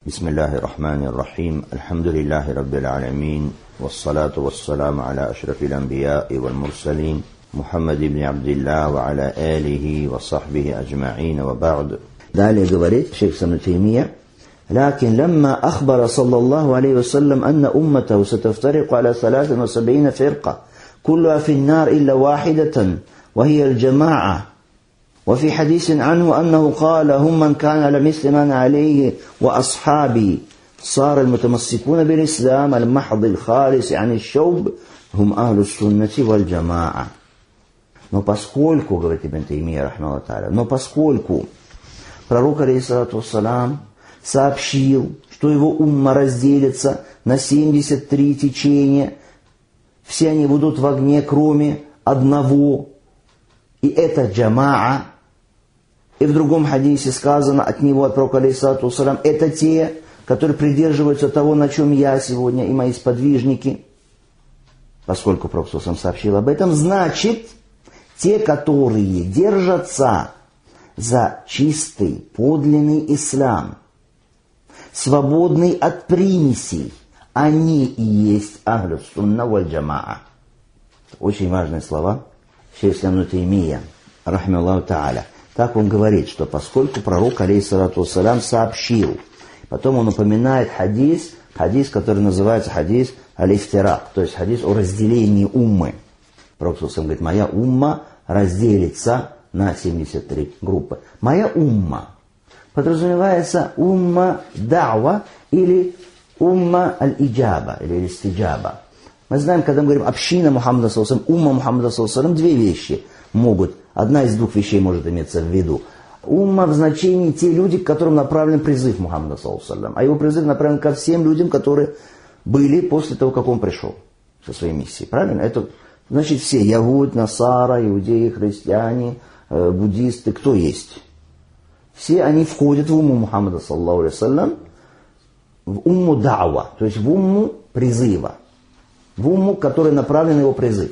بسم الله الرحمن الرحيم الحمد لله رب العالمين والصلاة والسلام على أشرف الأنبياء والمرسلين محمد بن عبد الله وعلى آله وصحبه أجمعين وبعد. Далее говорит шейх ибн Таймия: لكن لما أخبر صلى الله عليه وسلم أن أمته ستفترق على 73 فرقة كلها في النار إلا واحدة وهي الجماعة، وفي حديث عنه أنه قال: هم من كان على مثل من عليه وأصحابي، صار المتمسكون بالإسلام المحض الخالص عن الشوب هم أهل السنة والجماعة. Но поскольку, говорит Ибн Таймия рахмахуллаху тааля, но поскольку пророк алейхиссалату вассалам сообщил, что его умма разделится на 73 течения, все они будут в огне, кроме одного, и это джамаа. И в другом хадисе сказано от него, от пророка алейхиссалату вассалам: это те, которые придерживаются того, на чем я сегодня и мои сподвижники. Поскольку пророк сам сообщил об этом, значит, те, которые держатся за чистый, подлинный ислам, свободный от примесей, они и есть ахлю сунна валь джамаа. Очень важные слова шейх ибн Таймия рахмахуллаху тааля. Так он говорит, что поскольку пророк алейхиссалату вассалям сообщил, потом он упоминает хадис, который называется хадис аль-ифтирак, то есть хадис о разделении уммы. Пророк говорит: моя умма разделится на 73 группы. Моя умма подразумевается умма да'ва или умма аль-иджаба или истиджаба. Мы знаем, когда мы говорим община Мухаммада саллаллаху алейхи ва саллям, умма Мухаммада саллаллаху алейхи ва саллям, две вещи могут, одна из двух вещей может иметься в виду. Умма в значении те люди, к которым направлен призыв Мухаммада саллаллаху алейхи ва саллям, а его призыв направлен ко всем людям, которые были после того, как он пришел со своей миссией. Правильно? Это значит все: ягуд, насара, иудеи, христиане, буддисты, кто есть. Все они входят в умму Мухаммада саллаллаху алейхи ва саллям, в умму да'ва, то есть в умму призыва, в умму, который направлен его призыв.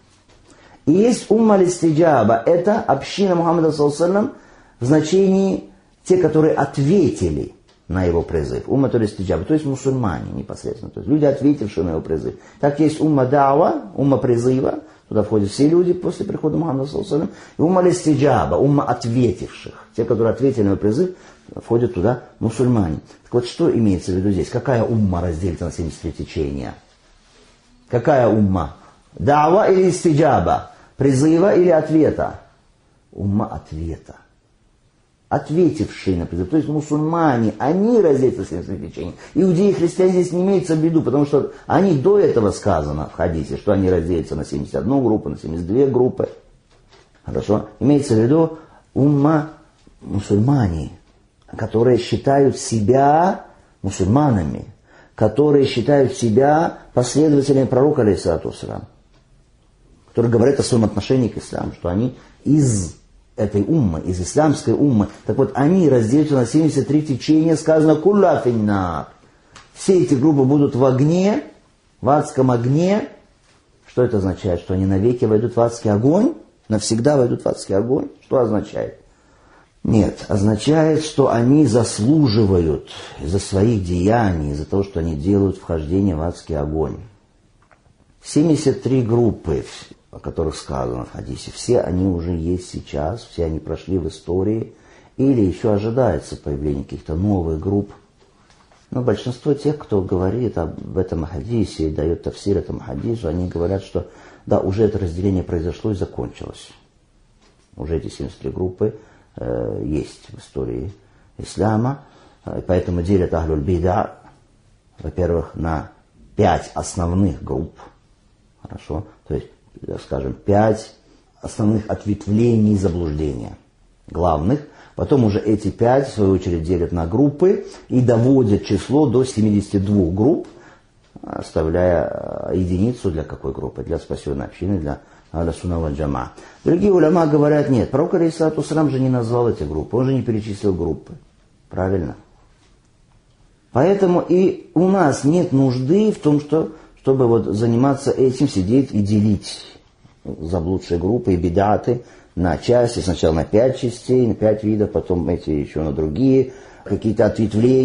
И есть умма аль-истиджаба, это община Мухаммада саллаллаху алейхи ва саллям в значении те, которые ответили на его призыв. Умма аль-истиджаба, то есть мусульмане непосредственно, то есть люди, ответившие на его призыв. Так есть умма да'ва, умма призыва, туда входят все люди после прихода Мухаммада саллаллаху алейхи ва саллям, и умма аль-истиджаба, умма ответивших, те, которые ответили на его призыв, входят туда мусульмане. Так вот, что имеется в виду здесь? Какая умма разделится на 73 течения? Какая умма? Да'ва или истиджаба? Призыва или ответа? Умма ответа. Ответившие на призыв. То есть мусульмане, они разделятся на 73 течения. Иудеи и христиане здесь не имеются в виду, потому что они до этого сказано в хадисе, что они разделятся на 71 группу, на 72 группы. Хорошо? Имеется в виду умма мусульмане, которые считают себя мусульманами, которые считают себя последователями пророка алейхиссалату вассалям, которые говорят о своем отношении к исламу, что они из этой уммы, из исламской уммы. Так вот, они разделятся на 73 течения, сказано «Кулла финнар». Все эти группы будут в огне, в адском огне. Что это означает? Что они навеки войдут в адский огонь? Навсегда войдут в адский огонь? Что означает? Нет, означает, что они заслуживают из-за своих деяний, из-за того, что они делают вхождение в адский огонь. 73 группы, о которых сказано в хадисе, все они уже есть сейчас, все они прошли в истории, или еще ожидается появление каких-то новых групп. Но большинство тех, кто говорит об этом хадисе и дает тафсир этому хадису, они говорят, что да, уже это разделение произошло и закончилось. Уже эти 73 группы есть в истории ислама, поэтому делят ахлюль бида, во-первых, на 5 основных групп, хорошо, то есть, скажем, 5 основных ответвлений заблуждения, главных. Потом уже эти 5, в свою очередь, делят на группы и доводят число до 72 групп, оставляя единицу для какой группы? Для спасенной общины, для Ахлю-сунна валь джамаа. Другие уляма говорят: нет, пророк алейхиссалату вассалям же не назвал эти группы, он же не перечислил группы. Правильно? Поэтому и у нас нет нужды в том, чтобы вот заниматься этим, сидеть и делить заблудшие группы и бидаты на части, сначала на 5 частей, на 5 видов, потом эти еще на другие, какие-то ответвления,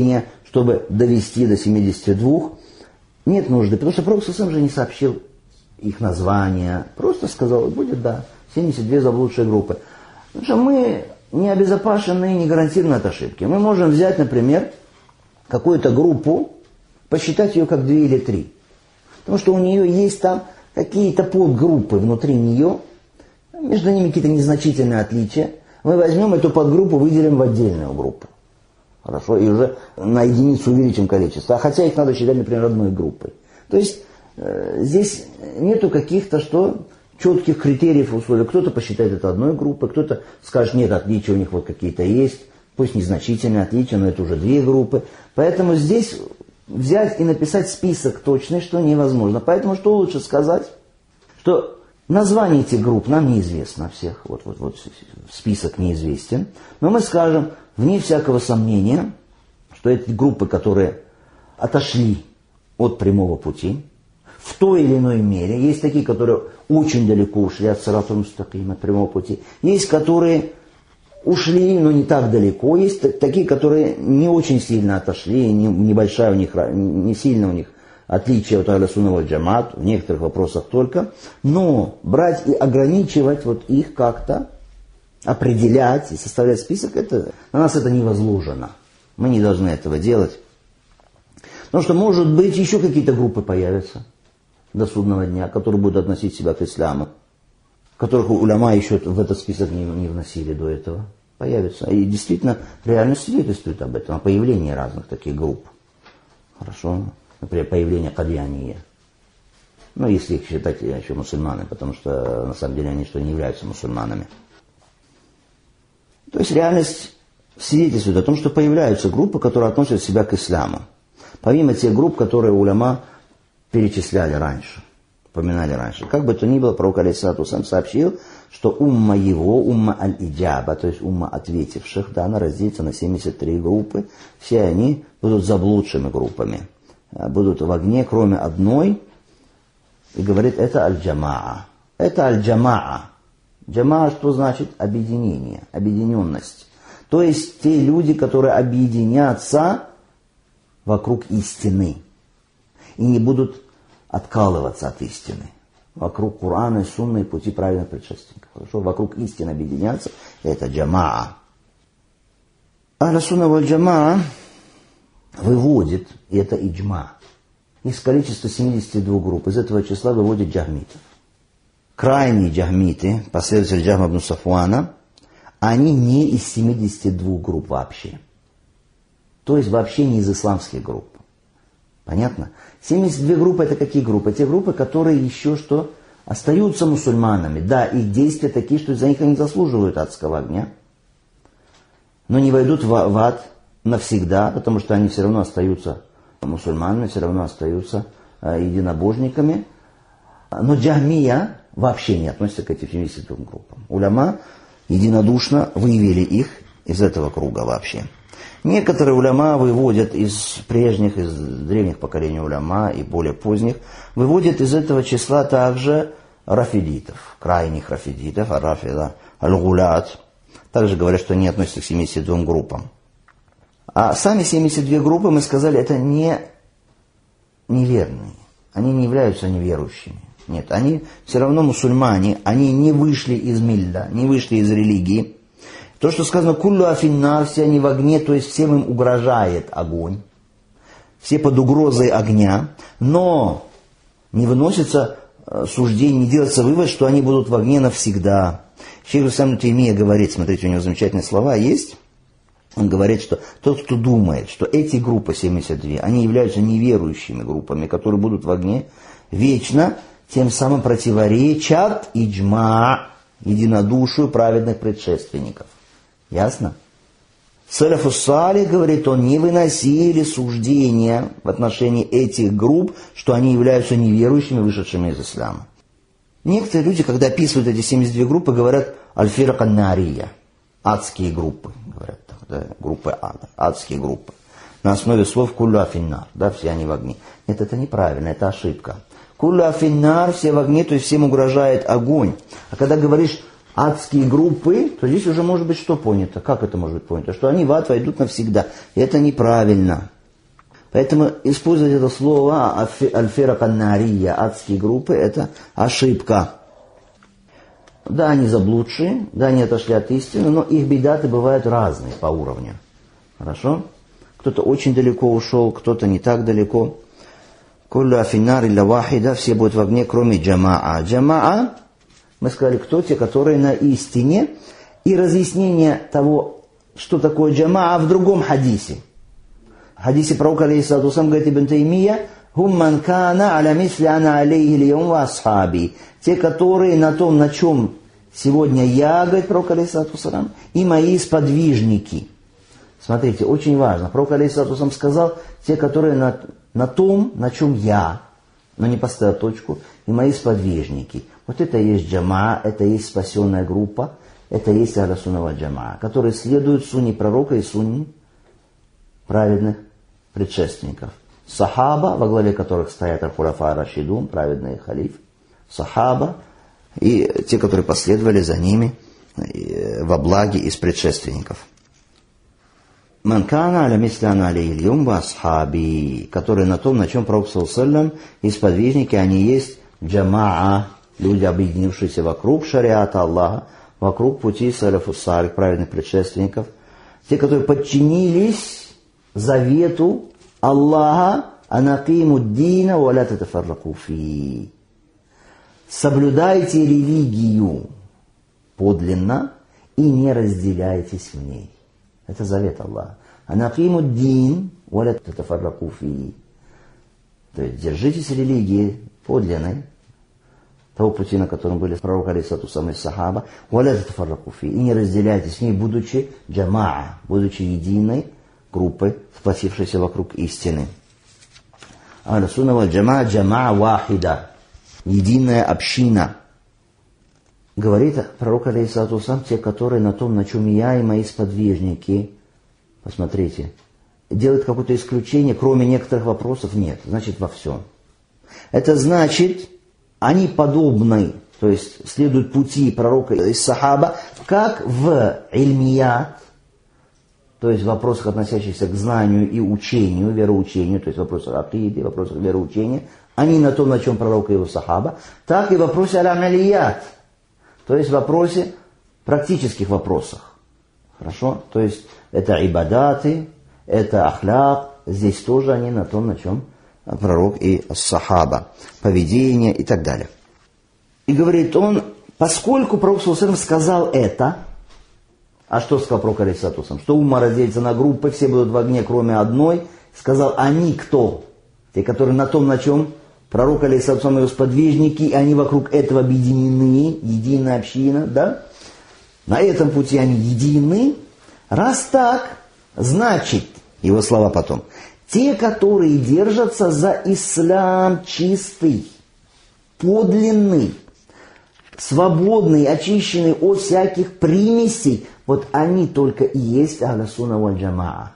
чтобы довести до 72, нет нужды, потому что Пророк сам же не сообщил их названия, просто сказал, будет, 72 заблудшие группы. Потому что мы не обезопасены, не гарантированы от ошибки. Мы можем взять, например, какую-то группу, посчитать ее как 2 или 3. Потому что у нее есть там какие-то подгруппы внутри нее, между ними какие-то незначительные отличия. Мы возьмем эту подгруппу, выделим в отдельную группу. Хорошо, и уже на единицу увеличим количество. Хотя их надо считать, например, одной группой. То есть здесь нету каких-то четких критериев, условий. Кто-то посчитает это одной группой, кто-то скажет, нет, отличия у них вот какие-то есть, пусть незначительные отличия, но это уже 2 группы. Поэтому здесь взять и написать список точный, что невозможно. Поэтому что лучше сказать? Что название этих групп нам неизвестно всех, вот список неизвестен, но мы скажем, вне всякого сомнения, что эти группы, которые отошли от прямого пути, в той или иной мере, есть такие, которые очень далеко ушли от сирата мустакима, от прямого пути, есть, которые ушли, но не так далеко, есть такие, которые не очень сильно отошли, небольшая у них, не сильно у них отличие от Ахлю-Сунна валь Джамаат, в некоторых вопросах только, но брать и ограничивать их как-то, определять и составлять список, на нас это не возложено. Мы не должны этого делать. Потому что, может быть, еще какие-то группы появятся до судного дня, которые будут относить себя к исламу, которых уляма еще в этот список не вносили до этого. Появятся. И действительно, реальность свидетельствует об этом, о появлении разных таких групп. Хорошо. Например, появление кадьянии. Если их считать еще мусульманами, потому что на самом деле они не являются мусульманами. То есть реальность свидетельствует о том, что появляются группы, которые относят себя к исламу. Помимо тех групп, которые уляма перечисляли раньше, упоминали раньше. Как бы то ни было, пророк алейхиссалату вассалям сообщил, что умма его, умма аль-иджаба, то есть умма ответивших, она разделится на 73 группы. Все они будут заблудшими группами. Будут в огне, кроме одной. И говорит, это аль-джамаа. Это аль-джамаа. Джамаа что значит? Объединение, объединенность. То есть те люди, которые объединятся вокруг истины и не будут откалываться от истины. Вокруг Корана и Сунны и пути правильных предшественников. Хорошо? Вокруг истины объединяться, это джамаа. Ахлю-Сунна валь Джамаа выводит, и это иджма, из количества 72 групп. Из этого числа выводит джахмитов. Крайние джахмиты, последователи Джахма ибн Сафуана, они не из 72 групп вообще. То есть вообще не из исламских групп. Понятно? 72 группы это какие группы? Те группы, которые еще остаются мусульманами. Да, их действия такие, что за них они заслуживают адского огня. Но не войдут в ад навсегда, потому что они все равно остаются мусульманами, все равно остаются единобожниками. Но джахмия вообще не относится к этим 72 группам. Уляма единодушно выявили их из этого круга вообще. Некоторые уляма выводят из прежних, из древних поколений уляма и более поздних, выводят из этого числа также рафидитов, крайних рафидитов, ар-рафида, аль-гулят. Также говорят, что они относятся к 72 группам. А сами 72 группы, мы сказали, это не неверные. Они не являются неверующими. Нет, они все равно мусульмане, они не вышли из милля, не вышли из религии. То, что сказано «куллю афиннар», все они в огне, то есть всем им угрожает огонь. Все под угрозой огня, но не выносится суждение, не делается вывод, что они будут в огне навсегда. Шейх ибн Таймия говорит, смотрите, у него замечательные слова есть. Он говорит, что тот, кто думает, что эти группы 72, они являются неверующими группами, которые будут в огне вечно, тем самым противоречат иджма, единодушию праведных предшественников. Ясно? Салафус салих, говорит он, не выносили суждения в отношении этих групп, что они являются неверующими, вышедшими из ислама. Некоторые люди, когда описывают эти 72 группы, говорят аль-фирак ан-нария, адские группы, говорят, да, группы ада, адские группы. На основе слов куллю афиннар, да, все они в огне. Нет, это неправильно, это ошибка. Куллю афиннар, все в огне, то есть всем угрожает огонь. А когда говоришь адские группы, то здесь уже может быть что понято? Как это может быть понято? Что они в ад войдут навсегда. И это неправильно. Поэтому использовать это слово аль-фирак ан-нария, адские группы, это ошибка. Да, они заблудшие, да, они отошли от истины, но их бидаты бывают разные по уровню. Хорошо? Кто-то очень далеко ушел, кто-то не так далеко. Куллю афиннар илля вахида, все будут в огне, кроме джамаа. Джамаа, мы сказали, кто те, которые на истине. И разъяснение того, что такое джамаа, в другом хадисе. В хадисе пророка, алейхиссалату вассалам, говорит Ибн Таймия, «Хум ман кана аля мисли ана алейхи льяум ва асхаби». Те, которые на том, на чем сегодня я, говорит пророк, алейхиссалату вассалам, и мои сподвижники. Смотрите, очень важно. Пророк, алейхиссалату вассалам, сказал, те, которые на том, на чем я, но не поставил точку, и мои сподвижники. Вот это и есть джамаа, это и есть спасенная группа, это и есть ахлю сунна валь джамаа, которые следуют сунне пророка и сунне праведных предшественников. Сахаба, во главе которых стоят аль-хуляфа ар-рашидун, праведные халиф, сахаба, и те, которые последовали за ними во благе из предшественников. Манкана аля мисляна алейхи ва асхаби, которые на том, на чем пророк саллаллаху и сподвижники, они есть джамаа, люди, объединившиеся вокруг шариата Аллаха, вокруг пути салафу салих, праведных предшественников, те, которые подчинились завету Аллаха, анакиму дина ва ля татафарраку фи. Соблюдайте религию подлинно и не разделяйтесь в ней. Это завет Аллаха. Анакиму дин ва ля татафарраку фи. То есть держитесь религии подлинной, того пути, на котором были пророк, алейхиссалату вассалам, и сахаба, ва ля татафарраку фи. И не разделяйтесь в ней, будучи джамаа, будучи единой группой, сплотившейся вокруг истины. Ахлю сунна валь джамаа, джамаа вахида. Единая община. Говорит пророк, алейхиссалату вассалам, те, которые на том, на чем я и мои сподвижники. Посмотрите. Делают какое-то исключение, кроме некоторых вопросов нет. Значит, во всем. Это значит, они подобны, то есть следуют пути пророка и сахаба, как в ильмият, то есть в вопросах, относящихся к знанию и учению, вероучению, то есть в вопросах акиды, в вопросах вероучения, они на том, на чем пророк и его сахаба, так и в вопросе аль-амалият, то есть в вопросе практических вопросах. Хорошо? То есть это ибадаты, это ахляк, здесь тоже они на том, на чем пророк и сахаба, поведение и так далее. И говорит он, поскольку пророк сказал это, а что сказал пророк, алейхиссалату вассалам? Что умма разделится на группы, все будут в огне, кроме одной. Сказал, они кто? Те, которые на том, на чем пророк, алейхиссалату вассалам, и его сподвижники, и они вокруг этого объединены, единая община, да? На этом пути они едины. Раз так, значит, его слова потом, те, которые держатся за ислам чистый, подлинный, свободный, очищенный от всяких примесей, вот они только и есть ахлю сунна валь джамаа.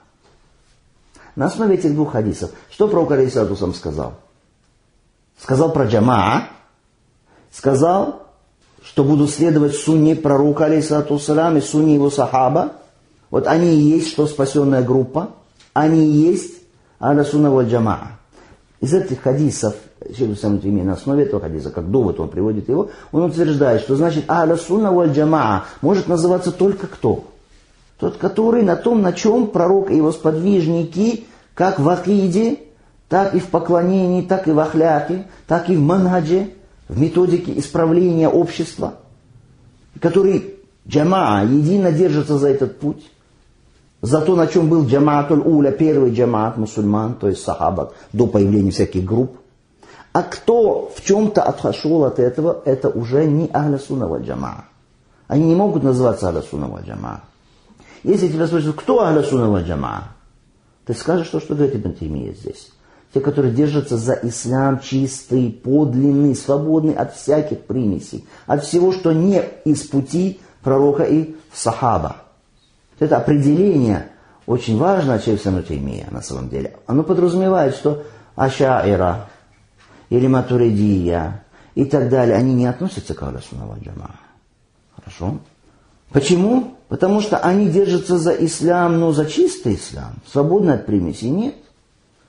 На основе этих двух хадисов, что пророк, алейхиссалату вассалам, сказал? Сказал про джамаа, сказал, что буду следовать сунне пророка, алейхиссалату вассалам, и сунне его сахаба. Вот они и есть, что спасенная группа, они и есть ахлю сунна валь джамаа. Из этих хадисов, на основе этого хадиса, как довод он приводит его, он утверждает, что значит ахлю сунна валь джамаа может называться только кто? Тот, который на том, на чем пророк и его сподвижники, как в акиде, так и в поклонении, так и в ахляке, так и в манхадже, в методике исправления общества, который джамаа едино держится за этот путь, за то, на чем был джамаатуль уля, первый джамаат мусульман, то есть сахаба, до появления всяких групп. А кто в чем-то отошел от этого, это уже не ахлю сунна валь джамаа. Они не могут называться ахлю сунна валь джамаа. Если тебя спросят, кто ахлю сунна валь джамаа, ты скажешь то, что говорит Ибн Таймия здесь. Те, которые держатся за ислам чистый, подлинный, свободный от всяких примесей, от всего, что не из пути пророка и сахаба. Это определение очень важно, шейх Ибн Таймия, на самом деле. Оно подразумевает, что ашаира или матуридия и так далее, они не относятся к ахлю сунна валь джамаа. Хорошо? Почему? Потому что они держатся за ислам, но за чистый ислам, свободный от примесей. Нет.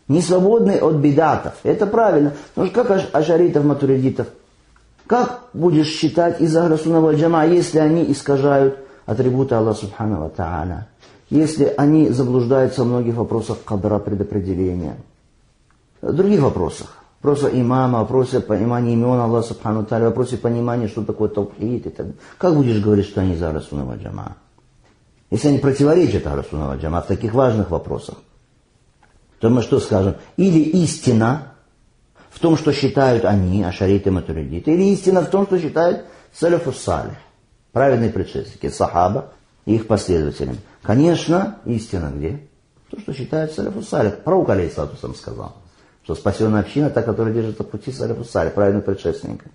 Не свободны от бидатов. Это правильно. Потому что как ашаритов, матуридитов? Как будешь считать из Ахля Сунна валь Джамаа, если они искажают атрибуты Аллаха Субхану ва Тааля? Если они заблуждаются в многих вопросах кадра, предопределения? В других вопросах. Вопросы имама, вопросы понимания имен Аллаха Субхану ва Тааля, вопросы понимания, что такое тавхид и так далее. Как будешь говорить, что они из Ахля Сунна валь Джамаа? Если они противоречат Ахля Сунна валь Джамаа в таких важных вопросах, то мы что скажем? Или истина в том, что считают они, ашариты, матуридиты, или истина в том, что считают салафус салих, праведные предшественники, сахаба и их последователям. Конечно, истина где? То, что считают салафус салих. Пророк алейхиссалату вассалям сказал, что спасенная община, та, которая держится по пути салафус салих, праведных предшественников.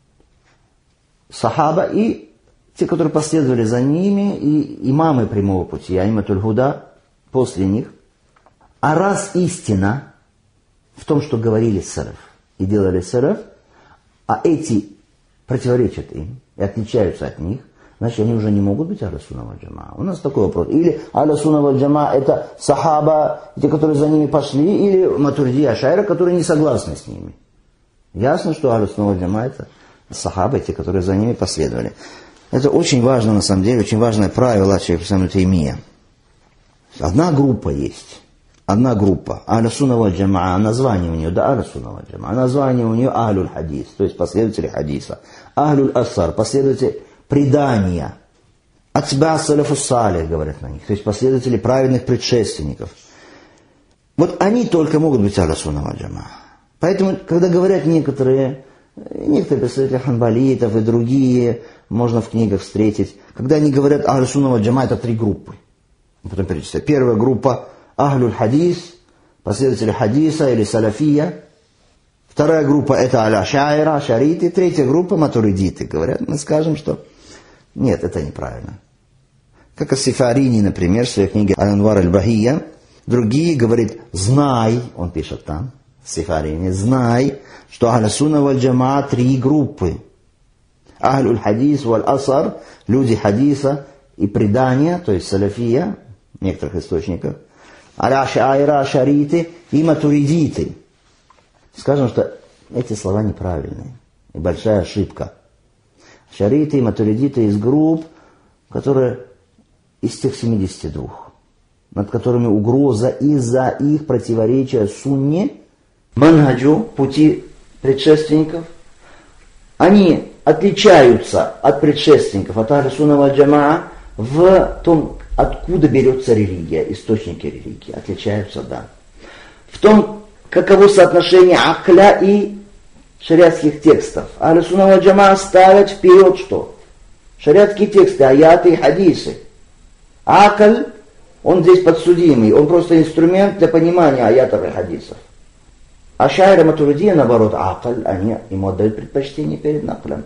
Сахаба и те, которые последовали за ними, и имамы прямого пути, аиматуль гуда, после них. А раз истина в том, что говорили салаф и делали салаф, а эти противоречат им и отличаются от них, значит, они уже не могут быть Ахля Сунна валь Джамаа. У нас такой вопрос. Или Ахля Сунна валь Джамаа это сахаба, те, которые за ними пошли, или матурidi, ашайра, которые не согласны с ними. Ясно, что Ахля Сунна валь Джамаа это сахаба, те, которые за ними последовали. Это очень важно, на самом деле, очень важное правило шейха ибн Таймия. Одна группа есть. Одна группа. Ахля Сунна валь Джамаа. Название у нее, да, Ахля Сунна валь Джамаа. Название у нее Ахлюль Хадис, то есть последователи хадиса. Ахлюль Асар, последователи предания. Атба салафус салих, говорят на них, то есть последователи праведных предшественников. Вот они только могут быть Ахля Сунна валь Джамаа. Поэтому, когда говорят некоторые представители ханбалитов и другие, можно в книгах встретить, когда они говорят Ахля Сунна валь Джамаа, это три группы. Потом перечисляю. Первая группа Ахлюль Хадис, последователи хадиса или салафия. Вторая группа это аль-ашайра, ашариты. Третья группа матуридиты. Говорят, мы скажем, что нет, это неправильно. Как Ас-Сифарини, например, в своей книге Аль-Анвар аль-Бахия. Другие говорят, знай, он пишет там, Сифарини, знай, что Ахля Сунна валь Джамаа три группы. Ахлюль Хадис валь-Асар, люди хадиса и предания, то есть салафия, в некоторых источниках. Аль-Ашайра, ашариты и матуридиты. Скажем, что эти слова неправильные. И большая ошибка. Ашариты и матуридиты из групп, которые из тех 72, над которыми угроза из-за их противоречия сунне, манхаджу, пути предшественников. Они отличаются от предшественников, от Ахля Сунна валь Джамаа в том, откуда берется религия, источники религии. Отличаются, да. В том, каково соотношение акля и шариатских текстов. Ахлю Сунна валь Джамаа ставят вперед что? Шариатские тексты, аяты и хадисы. Акль, он здесь подсудимый, он просто инструмент для понимания аятов и хадисов. Ашайра матуридия, наоборот, акль, они ему отдают предпочтение перед наклем.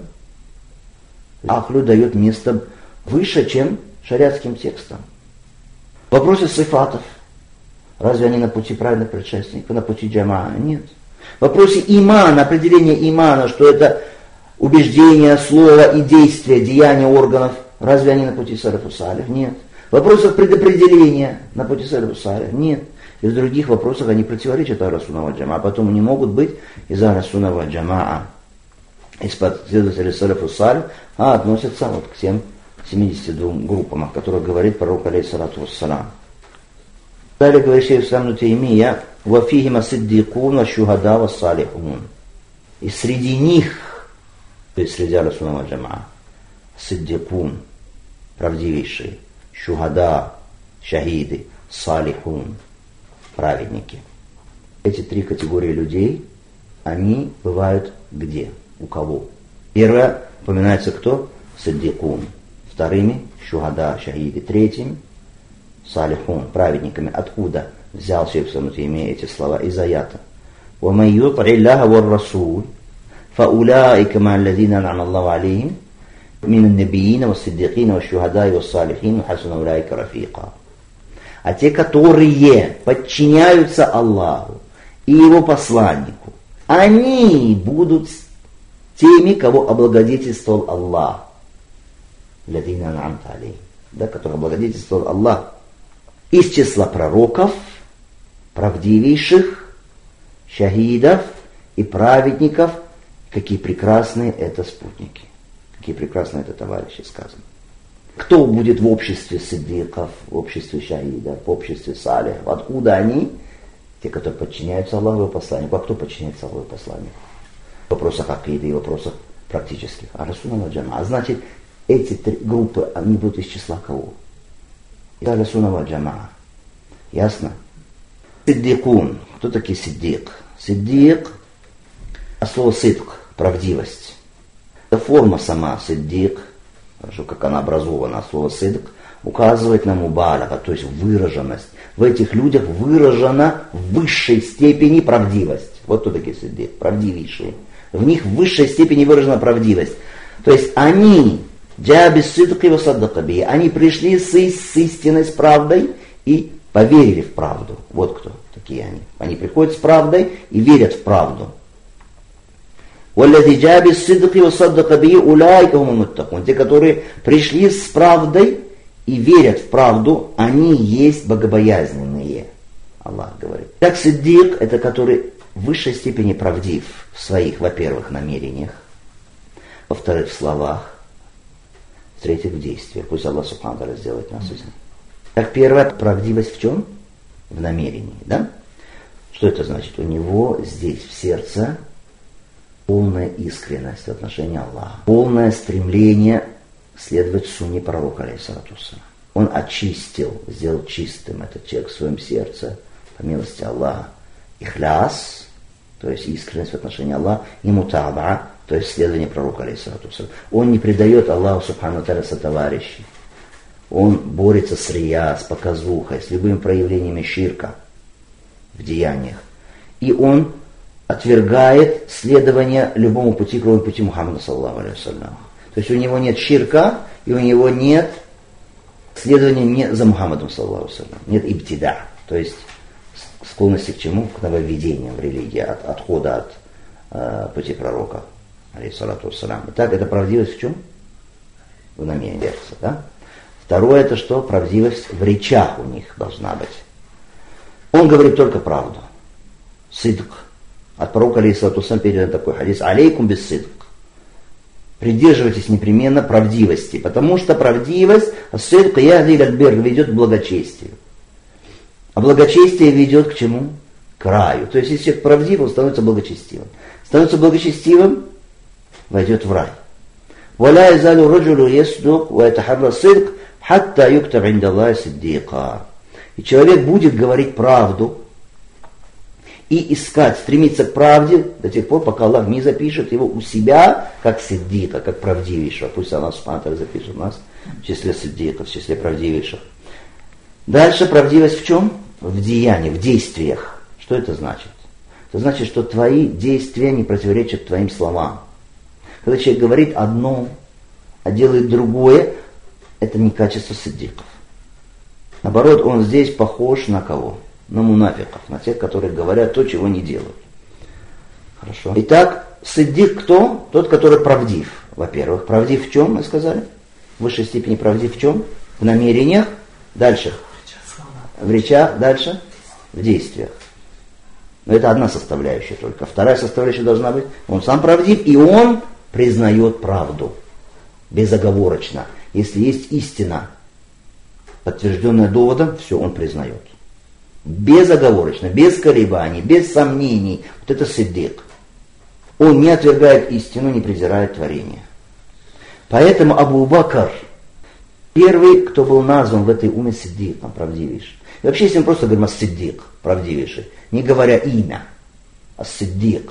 Аклю дает место выше, чем шариатским текстам. В вопросе сифатов. Разве они на пути праведных предшественников, на пути джамаа? Нет. В вопросе имана, определения имана, что это убеждение, слово и действие, деяния органов, разве они на пути салафус салих? Нет. В вопросах предопределения на пути салафус салих? Нет. И в других вопросах они противоречат Ахля Сунна валь Джамаа, поэтому не могут быть из Ахля Сунна валь Джамаа, из последователей салафус салих, а относятся вот к тем 72 группам, о которых говорит пророк алейхиссалату вассалам. Далее говорит шейх ибн Таймия, «Вафихима сиддикун ва шухада ва салихун». И среди них, то есть среди Ахля Сунна валь Джамаа, сиддикун, правдивейшие, шухада, шахиды, салихун, праведники. Эти три категории людей, они бывают где? У кого? Первое, упоминается кто? Сиддикун. Вторыми шухада, шахиды. Третьими салихун, праведниками. Откуда взял шейх ибн Таймия эти слова? Из аята. وَمَنْ يُطِعِ اللَّهَ وَالرَّسُولَ فَأُولَٰئِكَ مَعَ الَّذِينَ أَنْعَمَ اللَّهُ عَلَيْهِمْ مِنَ النَّبِيِّينَ وَالصِّدِّيقِينَ وَالشُّهَدَاءِ وَالصَّالِحِينَ وَحَسُنَ أُولَٰئِكَ رَفِيقًا. А те, которые подчиняются Аллаху и Его посланнику, они будут теми, кого облагодетельствовал Аллах. Ладина ан'амта алейхим, да, который облагодетельствовал Аллах. Из числа пророков, правдивейших, шахидов и праведников, какие прекрасные это спутники, какие прекрасные это товарищи, сказано. Кто будет в обществе сиддиков, в обществе шахидов, в обществе салихов? Откуда они? Те, которые подчиняются Аллаху и его посланнику. А кто подчиняется Аллаху и посланнику? В вопросах акиды и вопросах практических. Ахлю-сунна валь джамаа. А значит, эти три группы, они будут из числа кого? Из ахлю-сунна валь джамаа. Ясно? Сиддикун. Кто такие сиддик? Сиддик, а слово сидк, правдивость. Это форма сама, сиддик, хорошо, как она образована, слово сидк, указывает на мубалага, то есть выраженность. В этих людях выражена в высшей степени правдивость. Вот кто такие сиддик, правдивейшие. В них в высшей степени выражена правдивость. То есть они, джаби сидки ва саддака би, они пришли с истиной, с правдой и поверили в правду. Вот кто такие они. Они приходят с правдой и верят в правду. وَالَّذِي جَاءَ بِالصِّدْقِ وَصَدَّقَ بِهِ أُولَٰئِكَ هُمُ الْمُتَّقُونَ. Те, которые пришли с правдой и верят в правду, они есть богобоязненные. Аллах говорит. Так сиддик, это который в высшей степени правдив в своих, во-первых, намерениях, во-вторых, в словах, в-третьих, в действиях. Пусть Аллах субхану ва тааля сделает нас из них. Так, первое, правдивость в чем? В намерении, да? Что это значит? У него здесь в сердце полная искренность в отношении Аллаха, полное стремление следовать сунне пророка, алейхиссалату вассалам. Он очистил, сделал чистым этот человек в своем сердце, по милости Аллаха. Ихляс, то есть искренность в отношении Аллаха, и мутаба, то есть следование пророка, алейхиссалату вассалам. Он не предает Аллаху субхану ва тааля сотоварищей. Он борется с рия, с показухой, с любыми проявлениями ширка в деяниях. И он отвергает следование любому пути, кроме пути Мухаммада, саллаллаху алейхи вассалям. То есть у него нет ширка, и у него нет следования не за Мухаммадом, саллаллаху алейхи вассалям. Нет ибтида, то есть склонности к чему? К нововведениям в религии, от отхода от пути пророка, алейхиссалату вассалям. Итак, это правдивость в чем? В намерении, да? Второе, это что? Правдивость в речах у них должна быть. Он говорит только правду. Сидк. От пророка, алейхиссалату вассалям, передан такой хадис: алейкум бис сидк. Придерживайтесь непременно правдивости, потому что правдивость, сидк яхди иль бир, ведет к благочестию. А благочестие ведет к чему? К раю. То есть, если человек правдив, он становится благочестивым. Становится благочестивым, войдет в рай. وَلَا يَزَالُ الرَّجُلُ يَصْدُقُ وَيَتَحَرَّى الصِّدْقَ حَتَّى يُكْتَبَ عِندَ اللَّهِ صِدِّيقًا. И человек будет говорить правду и искать, стремиться к правде до тех пор, пока Аллах не запишет его у себя как сиддика, как правдивейшего. Пусть Аллах субхану ва тааля запишет нас в числе сиддиков, в числе правдивейших. Дальше правдивость в чем? В деянии, в действиях. Что это значит? Это значит, что твои действия не противоречат твоим словам. Когда человек говорит одно, а делает другое, это не качество сиддиков. Наоборот, он здесь похож на кого? На мунафиков, на тех, которые говорят то, чего не делают. Хорошо. Итак, сиддик кто? Тот, который правдив. Во-первых, правдив в чем, мы сказали? В высшей степени правдив в чем? В намерениях. Дальше. В речах. Дальше. В действиях. Но это одна составляющая только. Вторая составляющая должна быть: он сам правдив, и он признает правду. Безоговорочно. Если есть истина, подтвержденная доводом, все он признает. Безоговорочно, без колебаний, без сомнений. Вот это сиддик. Он не отвергает истину, не презирает творение. Поэтому Абу Бакр, первый, кто был назван в этой умме сиддиком, правдивейший. И вообще, если мы просто говорим ас-сиддик, правдивейший, не говоря имя, ас-сиддик,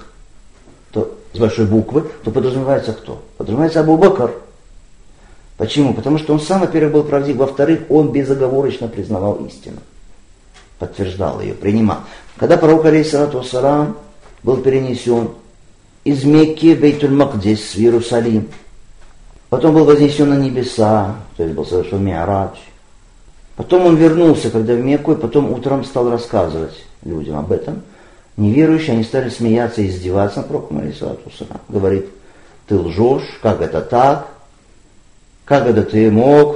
то с большой буквы, то подразумевается кто? Подразумевается Абу Бакр. Почему? Потому что он сам, во-первых, был правдив, во-вторых, он безоговорочно признавал истину. Подтверждал ее, принимал. Когда пророк, алейхиссалату вассалам, был перенесен из Мекки в Бейтуль-Макдис, в Иерусалим, потом был вознесен на небеса, то есть был совершен ми'радж. Потом он вернулся, когда в Мекку, и потом утром стал рассказывать людям об этом. Неверующие, они стали смеяться и издеваться над пророком, алейхиссалату вассалам. Говорит: ты лжешь, как это так? Как это ты мог,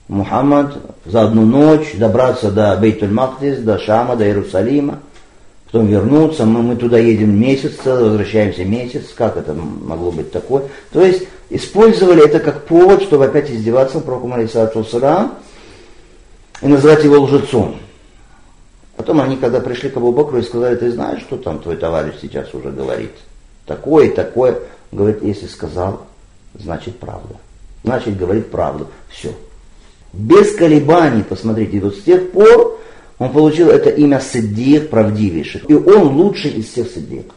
Мухаммад, за одну ночь добраться до Бейтуль-Макдис, до Шама, до Иерусалима? потом вернуться, мы туда едем месяц, возвращаемся месяц, как это могло быть такое? То есть использовали это как повод, чтобы опять издеваться над пророком алейхиссалату вассалям и называть его лжецом. Потом они, когда пришли к Абу Бакру и сказали: ты знаешь, что там твой товарищ сейчас уже говорит? Такое, такое. Говорит: если сказал, значит правда. Значит, говорит правду. Все. Без колебаний, посмотрите, вот с тех пор он получил это имя Сиддик, правдивейший. И он лучший из всех сиддиков.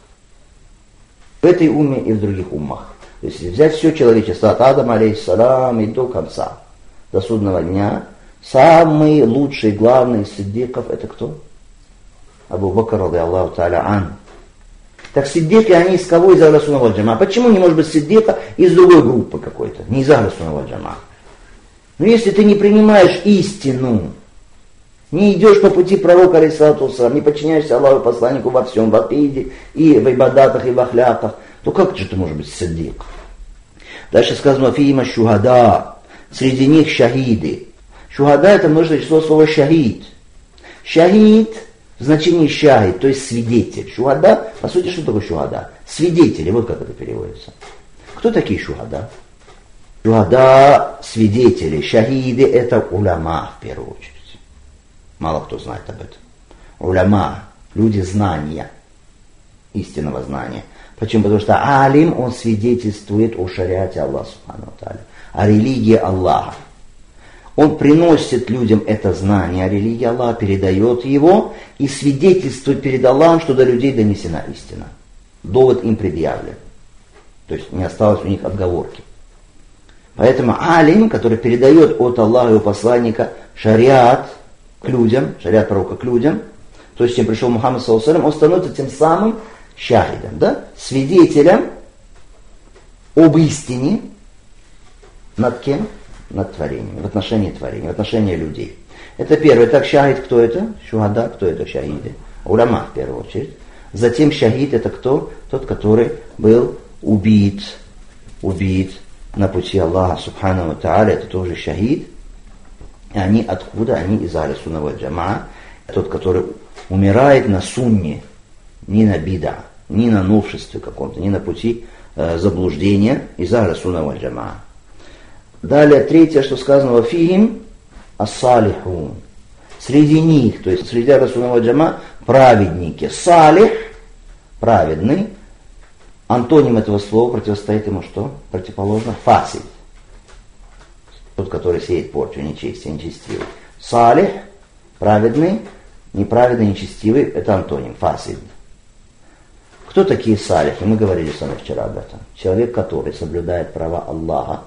В этой умме и в других уммах. То есть взять все человечество от Адама, алейхиссалам, и до конца, до судного дня, самый лучший, главный из сиддиков — это кто? Абу Бакр, ради Аллаху та'аля ан. Так сиддики, они из кого? Из Ахля Сунна валь Джамаа. Почему не может быть сиддика из другой группы какой-то? Не из Ахля Сунна валь Джамаа. Но если ты не принимаешь истину, не идешь по пути пророка, алейхиссалату вассалям, не подчиняешься Аллаху посланнику во всем, в акиде, и в ибадатах, и в ахляках, то как же ты можешь быть сиддик? Дальше сказано: фиима шухада, среди них шахиды. Шухада — это множественное число слова шахид. Шахид в значении шахид, то есть свидетель. Шухада, по сути, что такое шухада? Свидетели, вот как это переводится. Кто такие шухада? Шухада — свидетели. Шахиды — это уляма в первую очередь. Мало кто знает об этом. Уляма — люди знания, истинного знания. Почему? Потому что алим, он свидетельствует о шариате Аллаха субхану ва тааля, о религии Аллаха. Он приносит людям это знание о религии Аллаха, передает его и свидетельствует перед Аллахом, что до людей донесена истина. Довод им предъявлен. То есть не осталось у них отговорки. Поэтому алим, который передает от Аллаха и его посланника шариат к людям, шариат пророка к людям, то есть, чем пришел Мухаммад саллаллаху алейхи ва саллям, он становится тем самым шахидом, да? Свидетелем об истине над кем? Над творением, в отношении творения, в отношении людей. Это первое. Так, шахид кто это? Шухада, кто это шахиды? Уляма в первую очередь. Затем шахид — это кто? Тот, который был убит на пути Аллаха субхану ва тааля, это тоже шахид. И они откуда? Они из Ахля Сунна валь Джамаа. Тот, который умирает на сунне, не на бида, не на новшестве каком-то, не на пути заблуждения, из Ахля Сунна валь Джамаа. Далее, третье, что сказано: во фихим ас-салихун. Среди них, то есть среди Ахля Сунна валь Джамаа, праведники. Салих, праведный. Антоним этого слова противостоит ему что? Противоположно фасид. Тот, который сеет порчу, нечестие, нечестивый. Салих, праведный, неправедный, нечестивый — это антоним, фасид. Кто такие салихи? Мы говорили с вами вчера об этом. Человек, который соблюдает права Аллаха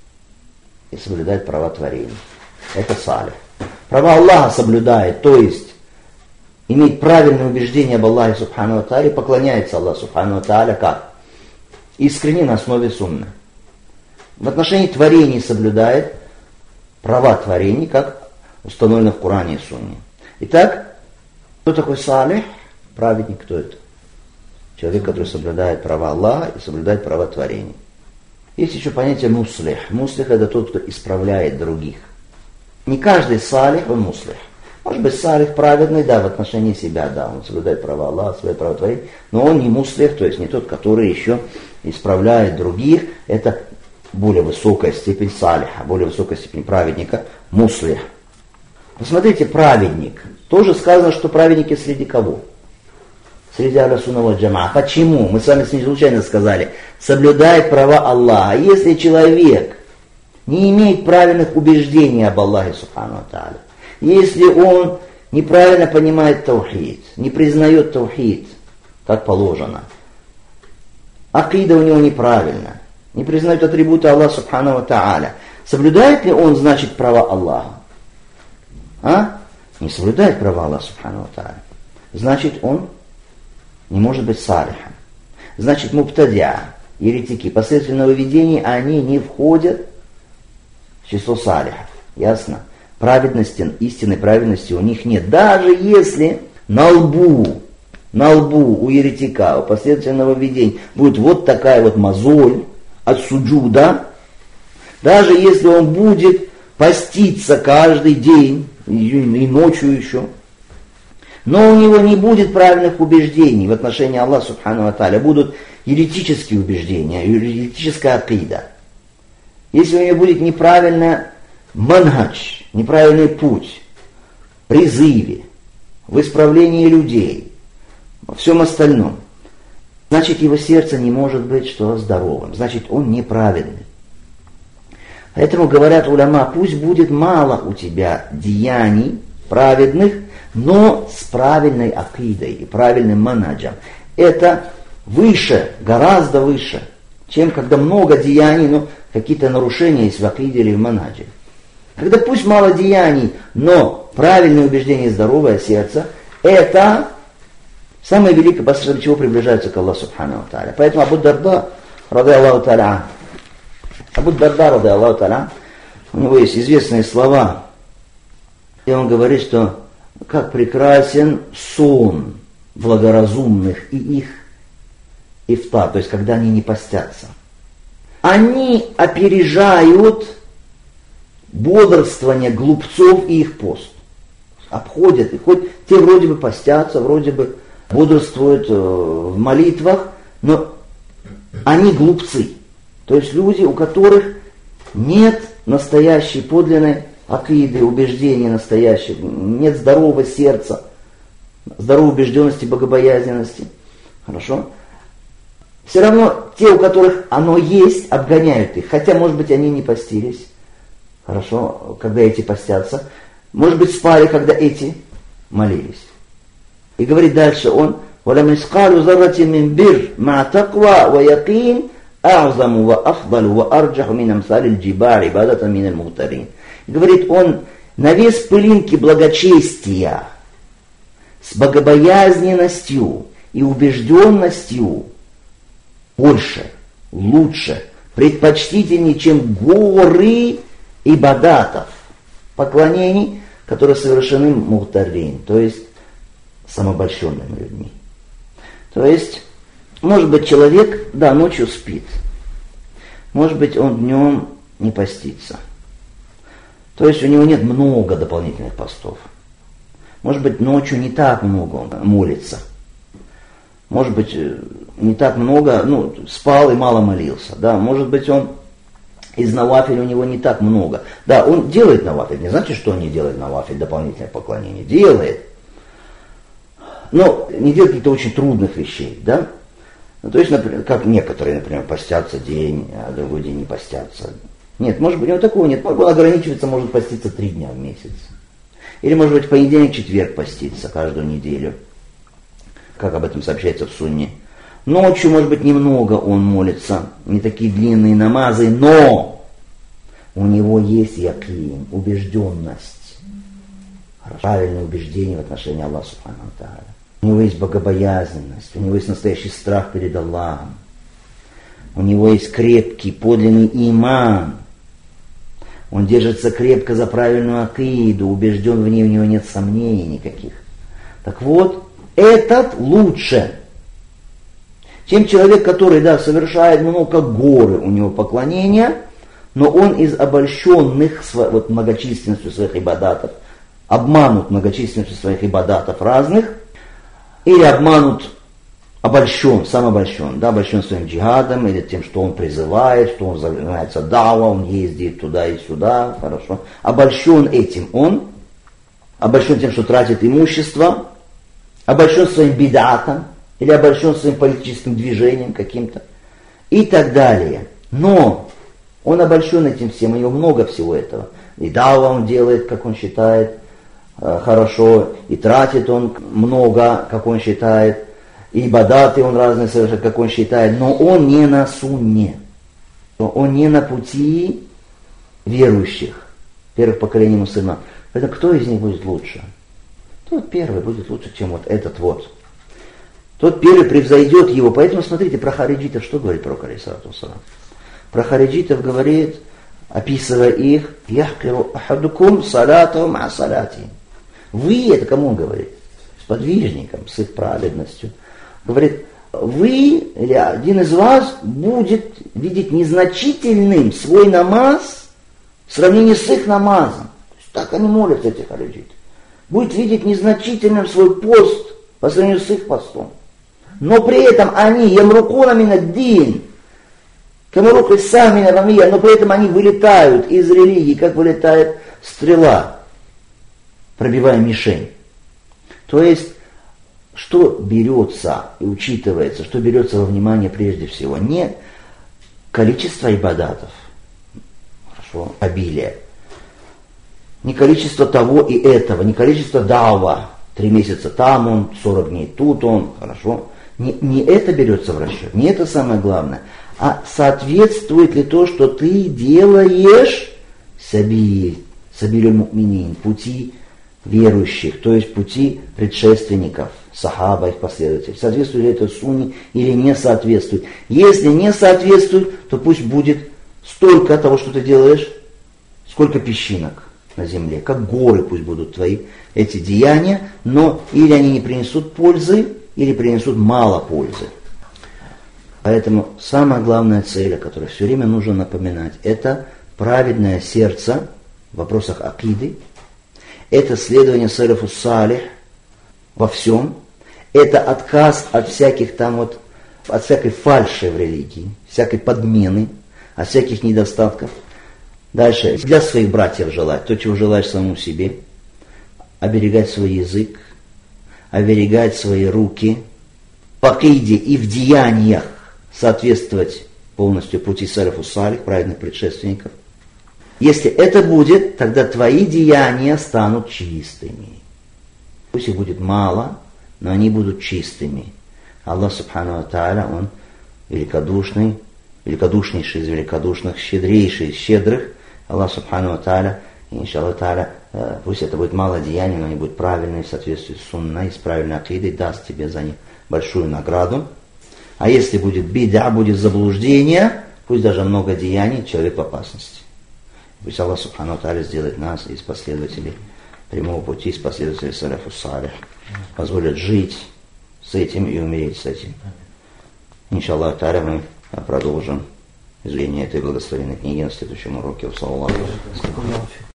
и соблюдает права творения. Это салих. Права Аллаха соблюдает, то есть имеет правильное убеждение об Аллахе субхану ва тааля, поклоняется Аллаху субхану ва тааля как? Искренне, на основе сунны. В отношении творений соблюдает права творений, как установлено в Коране и Сунне. Итак, кто такой салих? Праведник, кто это? Человек, который соблюдает права Аллаха и соблюдает права творений. Есть еще понятие муслих. Муслих — это тот, кто исправляет других. Не каждый салих, он муслих. Может быть, салих праведный, да, в отношении себя, да, он соблюдает права Аллаха, свои права творения, но он не муслих, то есть не тот, который еще исправляет других. Это более высокая степень салиха, более высокая степень праведника, муслих. Посмотрите, праведник. Тоже сказано, что праведники среди кого? Среди Ахля Сунна валь Джамаа. Почему? Мы с вами не случайно сказали, соблюдает права Аллаха. Если человек не имеет правильных убеждений об Аллахе субхану ва тааля, если он неправильно понимает таухид, не признает таухид, как положено, акида у него неправильна, не признает атрибуты Аллаха субхану ва тааля, соблюдает ли он, значит, права Аллаха? Не соблюдает права Аллаха субхану ва тааля. Значит, он не может быть салихом. Значит, мубтадиа, еретики, последовательного видения, они не входят в число салихов. Ясно? Праведности, истинной праведности у них нет. Даже если на лбу у еретика, у последовательного видения будет вот такая вот мозоль от суджуда, даже если он будет поститься каждый день и ночью еще, Но у него не будет правильных убеждений в отношении Аллаха Субхану ва Тааля. Будут еретические убеждения, еретическая акида. Если у него будет неправильный манхадж, неправильный путь в призыве, в исправлении людей, во всем остальном, значит, его сердце не может быть что здоровым, значит, он неправедный. Поэтому говорят уляма, пусть будет мало у тебя деяний праведных, но с правильной акидой и правильным манхаджем. Это выше, гораздо выше, чем когда много деяний, но какие-то нарушения есть в акиде или в манхадже. Когда пусть мало деяний, но правильное убеждение и здоровое сердце, это самое великое, посредством чего приближаются к Аллаху Субхану ва Тааля. Поэтому Абу Дарда, ради Аллаху Тааля, у него есть известные слова, где он говорит, что как прекрасен сон благоразумных и их ифтар, то есть когда они не постятся. Они опережают бодрствование глупцов и их пост. Обходят, и хоть те вроде бы постятся, вроде бы бодрствуют в молитвах, но они глупцы. То есть люди, у которых нет настоящей подлинной акиды, убеждений настоящих, нет здорового сердца, здоровой убежденности, богобоязненности. Хорошо? Все равно те, у которых оно есть, обгоняют их. Хотя, может быть, они не постились. Хорошо? Когда эти постятся. Может быть, спали, когда эти молились. И говорит дальше он, وَلَمْ يَسْقَالُ ذَرَّةٍ مِنْ بِرْ مَعَ تَقْوَى وَيَقِينٍ أَعْظَمُ وَأَفْضَلُ وَأَرْجَحُ مِنْ أَمْثَالِ الْجِبَالِ عِبَادَةً مِنَ الْمُغْتَرِينَ. Говорит он, на вес пылинки благочестия, с богобоязненностью и убежденностью больше, лучше, предпочтительнее, чем горы ибадатов, поклонений, которые совершены мухтарин, то есть самообольщенными людьми. То есть, может быть, человек, да, ночью спит, может быть, он днем не постится. То есть у него нет много дополнительных постов. Может быть, ночью не так много он молится. Может быть, не так много, спал и мало молился. Да? Может быть, он из навафиль у него не так много. Да, он делает навафиль, не значит, что он не делает навафиль, дополнительное поклонение. Делает. Но не делает каких-то очень трудных вещей. Да? То есть, например, как некоторые, например, постятся день, а другой день не постятся. Нет, может быть, у него такого нет. Он ограничивается, может поститься 3 дня в месяц. Или, может быть, в понедельник, четверг поститься каждую неделю. Как об этом сообщается в Сунне. Ночью, может быть, немного он молится, не такие длинные намазы, но у него есть якин, убежденность, правильное убеждение в отношении Аллаха Субхану ва Тааля. У него есть богобоязненность, у него есть настоящий страх перед Аллахом, у него есть крепкий, подлинный иман, он держится крепко за правильную акиду, убежден в ней, у него нет сомнений никаких. Так вот, этот лучше, чем человек, который, да, совершает много горы у него поклонения, но он из обольщенных вот, многочисленностью своих ибадатов, обманут многочисленностью своих ибадатов разных, или обманут, обольщен, сам обольщен, да, обольщен своим джихадом, или тем, что он призывает, что он занимается дава, он ездит туда и сюда, хорошо. Обольщен этим он, обольщен тем, что тратит имущество, обольщен своим бидатом, или обольщен своим политическим движением каким-то, и так далее. Но он обольщен этим всем, у него много всего этого. И дава он делает, как он считает, хорошо, и тратит он много, как он считает, и ибадаты он разные совершает, как он считает, но он не на сунне, он не на пути верующих, первых поколений мусульман. Поэтому кто из них будет лучше? Тот первый будет лучше, чем вот этот вот. Тот первый превзойдет его. Поэтому смотрите, про хариджитов что говорит пророк алейхиссалату вассалам? Про хариджитов говорит, описывая их, яхкиру ахадукум салатахум ма салати. Вы, это кому он говорит? С подвижником, с их праведностью. Говорит, вы, или один из вас, будет видеть незначительным свой намаз в сравнении с их намазом. То есть так они молятся, эти хариджиты. будет видеть незначительным свой пост по сравнению с их постом. Но при этом они ямрукуна минад-дин, камарук лиссам мин ар-рамия, но при этом они вылетают из религии, как вылетает стрела, пробивая мишень. То есть, что берется и учитывается, что берется во внимание прежде всего? Не количество ибадатов, хорошо, обилие, не количество того и этого, не количество дава, 3 месяца там он, 40 дней тут он, хорошо. Не это берется в расчет, не это самое главное, а соответствует ли то, что ты делаешь сабиль му'минин, пути верующих, то есть пути предшественников, сахаба, их последователей. Соответствует ли это сунне или не соответствует? Если не соответствует, то пусть будет столько того, что ты делаешь, сколько песчинок на земле, как горы пусть будут твои эти деяния, но или они не принесут пользы, или принесут мало пользы. Поэтому самая главная цель, о которой все время нужно напоминать, это праведное сердце в вопросах акиды, это следование салафу салих во всем, это отказ от всяких от всякой фальши в религии, всякой подмены, от всяких недостатков. Дальше, для своих братьев желать, то, чего желаешь самому себе, оберегать свой язык, оберегать свои руки, по акиде и в деяниях соответствовать полностью пути салафу салих, праведных предшественников. Если это будет, тогда твои деяния станут чистыми. Пусть их будет мало, но они будут чистыми. Аллах Субхану ва Тааля, Он великодушный, великодушнейший из великодушных, щедрейший из щедрых. Аллах Субхану ва Тааля, иншаллах Тааля, пусть это будет мало деяний, но они будут правильные в соответствии с сунной, с правильной акидой, даст тебе за них большую награду. А если будет бида, будет заблуждение, пусть даже много деяний, человек в опасности. Пусть Аллах Субхану ва Тааля сделает нас из последователей прямого пути, из последователей салафу салих. Позволит жить с этим и умереть с этим. Иншаллах Тааля, мы продолжим изучение этой благословенной книги на следующем уроке.